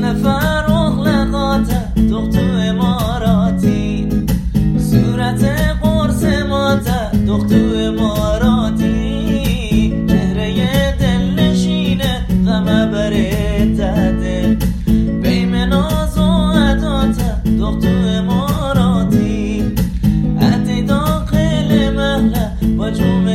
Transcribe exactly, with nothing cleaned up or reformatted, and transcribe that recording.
فرخ لقاته دختو اماراتی صورت قرص ماته دختو اماراتی چهره دل نشینه غمه بره دل بیم ناز و عداته دختو اماراتی عدی داخل مهله با جوم